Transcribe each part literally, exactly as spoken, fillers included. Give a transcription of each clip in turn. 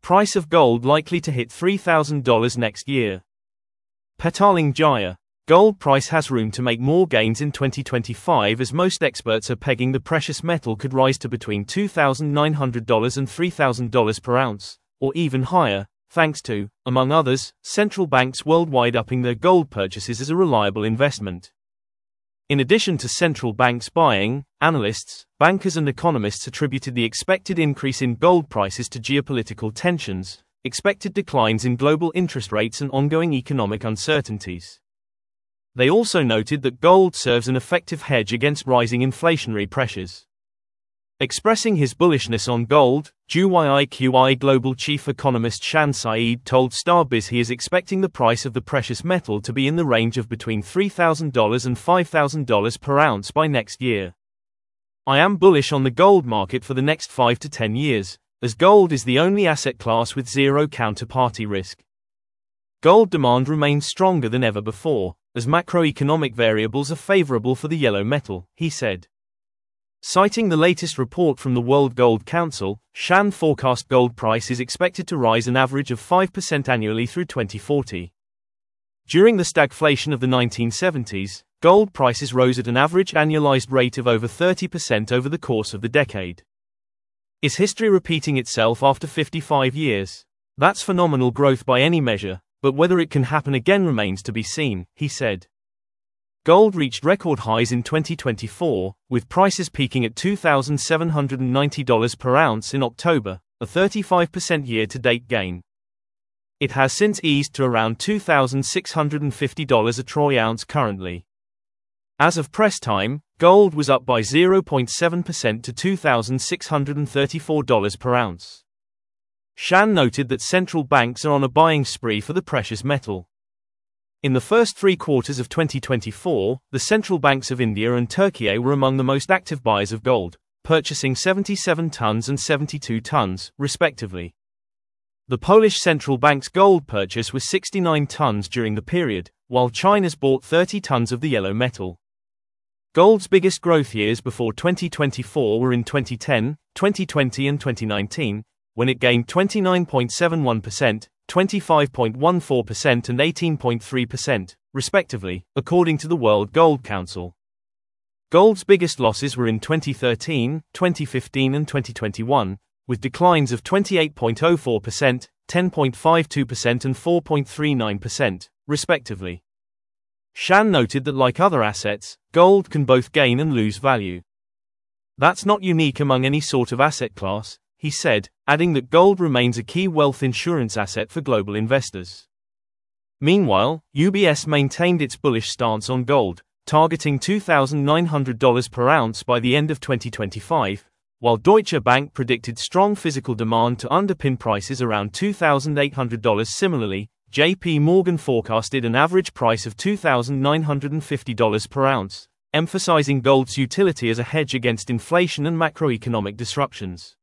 Price of gold likely to hit three thousand dollars next year. Petaling Jaya. Gold price has room to make more gains in twenty twenty-five as most experts are pegging the precious metal could rise to between two thousand nine hundred dollars and three thousand dollars per ounce, or even higher, thanks to, among others, central banks worldwide upping their gold purchases as a reliable investment. In addition to central banks buying, analysts, bankers and economists attributed the expected increase in gold prices to geopolitical tensions, expected declines in global interest rates and ongoing economic uncertainties. They also noted that gold serves an effective hedge against rising inflationary pressures. Expressing his bullishness on gold, D Y I Q I Global Chief Economist Shan Saeed told Starbiz he is expecting the price of the precious metal to be in the range of between three thousand dollars and five thousand dollars per ounce by next year. I am bullish on the gold market for the next five to ten years, as gold is the only asset class with zero counterparty risk. Gold demand remains stronger than ever before, as macroeconomic variables are favorable for the yellow metal, he said. Citing the latest report from the World Gold Council, Shan forecast gold price is expected to rise an average of five percent annually through twenty forty. During the stagflation of the nineteen seventies, gold prices rose at an average annualized rate of over thirty percent over the course of the decade. Is history repeating itself after fifty-five years? That's phenomenal growth by any measure, but whether it can happen again remains to be seen, he said. Gold reached record highs in twenty twenty-four, with prices peaking at two thousand seven hundred ninety dollars per ounce in October, a thirty-five percent year-to-date gain. It has since eased to around two thousand six hundred fifty dollars a troy ounce currently. As of press time, gold was up by zero point seven percent to two thousand six hundred thirty-four dollars per ounce. Shan noted that central banks are on a buying spree for the precious metal. In the first three quarters of twenty twenty-four, the central banks of India and Turkey were among the most active buyers of gold, purchasing seventy-seven tons and seventy-two tons, respectively. The Polish central bank's gold purchase was sixty-nine tons during the period, while China's bought thirty tons of the yellow metal. Gold's biggest growth years before twenty twenty-four were in twenty ten, twenty twenty and twenty nineteen, when it gained twenty-nine point seven one percent, twenty-five point one four percent and eighteen point three percent, respectively, according to the World Gold Council. Gold's biggest losses were in twenty thirteen, twenty fifteen and twenty twenty-one, with declines of twenty-eight point zero four percent, ten point five two percent and four point three nine percent, respectively. Shan noted that like other assets, gold can both gain and lose value. That's not unique among any sort of asset class, he said, adding that gold remains a key wealth insurance asset for global investors. Meanwhile, U B S maintained its bullish stance on gold, targeting two thousand nine hundred dollars per ounce by the end of twenty twenty-five, while Deutsche Bank predicted strong physical demand to underpin prices around two thousand eight hundred dollars. Similarly, J P Morgan forecasted an average price of two thousand nine hundred fifty dollars per ounce, emphasizing gold's utility as a hedge against inflation and macroeconomic disruptions.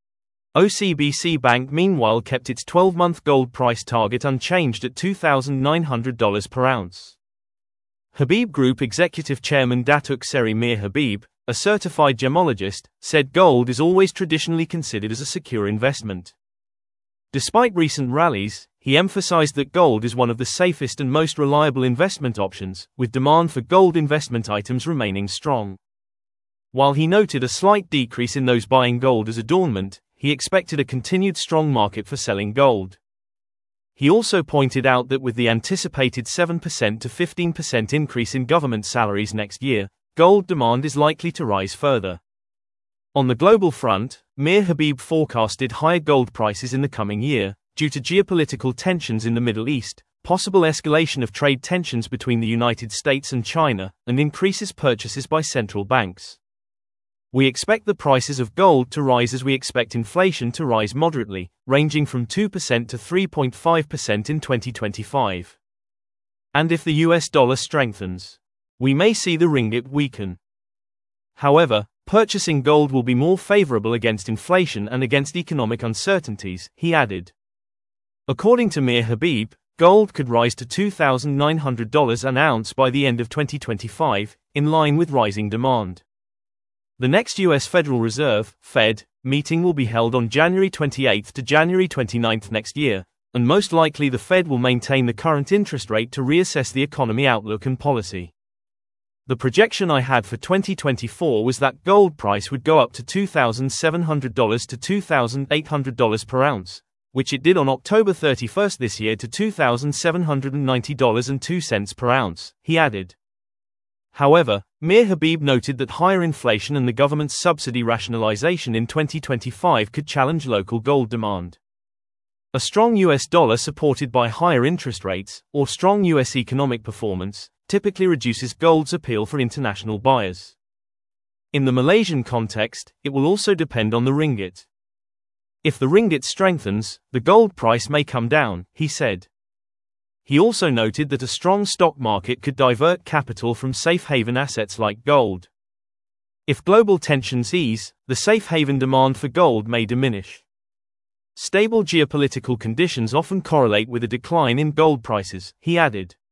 O C B C Bank meanwhile kept its twelve-month gold price target unchanged at two thousand nine hundred dollars per ounce. Habib Group Executive Chairman Datuk Seri Mir Habib, a certified gemologist, said gold is always traditionally considered as a secure investment. Despite recent rallies, he emphasized that gold is one of the safest and most reliable investment options, with demand for gold investment items remaining strong. While he noted a slight decrease in those buying gold as adornment, he expected a continued strong market for selling gold. He also pointed out that with the anticipated seven percent to fifteen percent increase in government salaries next year, gold demand is likely to rise further. On the global front, Mir Habib forecasted higher gold prices in the coming year, due to geopolitical tensions in the Middle East, possible escalation of trade tensions between the United States and China, and increases purchases by central banks. We expect the prices of gold to rise as we expect inflation to rise moderately, ranging from two percent to three point five percent in twenty twenty-five. And if the U S dollar strengthens, we may see the ringgit weaken. However, purchasing gold will be more favorable against inflation and against economic uncertainties, he added. According to Mir Habib, gold could rise to two thousand nine hundred dollars an ounce by the end of twenty twenty-five, in line with rising demand. The next U S Federal Reserve, Fed, meeting will be held on January twenty-eighth to January twenty-ninth next year, and most likely the Fed will maintain the current interest rate to reassess the economy outlook and policy. The projection I had for twenty twenty-four was that gold price would go up to two thousand seven hundred dollars to two thousand eight hundred dollars per ounce, which it did on October thirty-first this year to two thousand seven hundred ninety dollars and two cents per ounce, he added. However, Mir Habib noted that higher inflation and the government's subsidy rationalization in twenty twenty-five could challenge local gold demand. A strong U S dollar supported by higher interest rates, or strong U S economic performance, typically reduces gold's appeal for international buyers. In the Malaysian context, it will also depend on the ringgit. If the ringgit strengthens, the gold price may come down, he said. He also noted that a strong stock market could divert capital from safe haven assets like gold. If global tensions ease, the safe haven demand for gold may diminish. Stable geopolitical conditions often correlate with a decline in gold prices, he added.